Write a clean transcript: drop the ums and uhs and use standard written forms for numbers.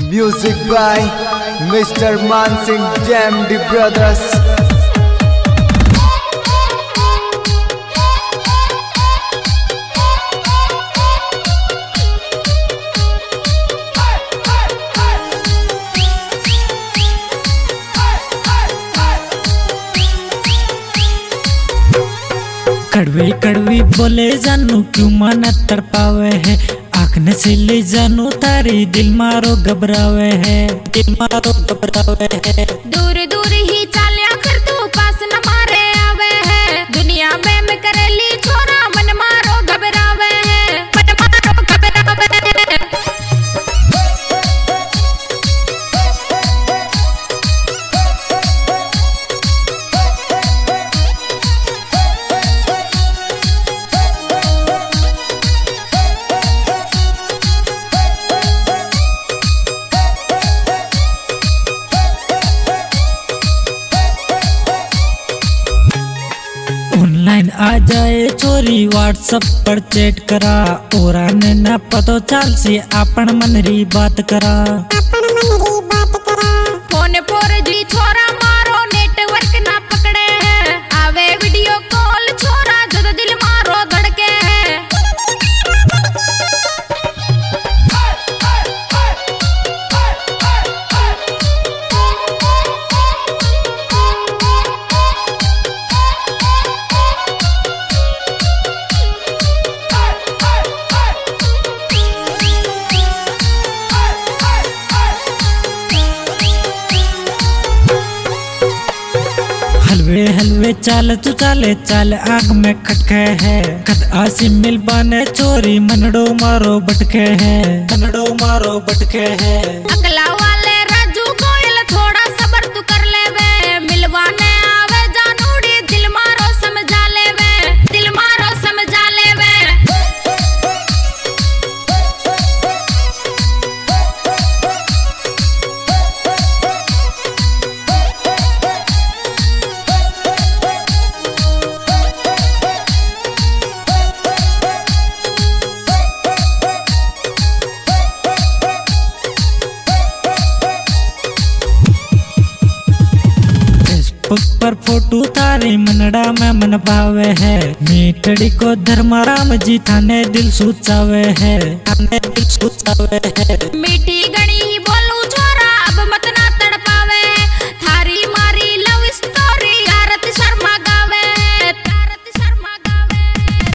Music by Mr. Mansingh JMD Brothers. कड़वी कड़वी बोले जानू क्यों मन तड़पावे है, आँख नशीली जानू तारी दिल मारो घबरावे है, दिल मारो घबरावे है। दूर दूर ही चालिया कर तू पास न मारे आवे है, दुनिया में करेली छोरा मन मारो घबरावे है, मन मारो घबरावे है। ऑनलाइन आ जाए चोरी व्हाट्सएप पर चैट करा, और आने ना पतो चाल से आपन मन री बात करा। फोन पर जी छोरा मारो नेटवर्क ना पकड़े है, आवे वीडियो कॉल छोरा जद दिल मारो धड़के है। हलवे हलवे चाल तू चाले चाल आग में खटके है, खत आसी मिल बाने चोरी मनडो मारो बटके है, मनडो मारो बटके है। अगला वाले राजू गोयल थोड़ा सबर तू कर लेवे, मिलवाने आवे जानूड़ी दिल मारो समझा लेवे, दिल मारो समझा लेवे। फेसबुक पर फोटो तारी मनडा में मन भावे है, मीटड़ी को धर्माराम जी थाने दिल सुचावे है, थाने दिल सुचावे है। मीठी गणी बोल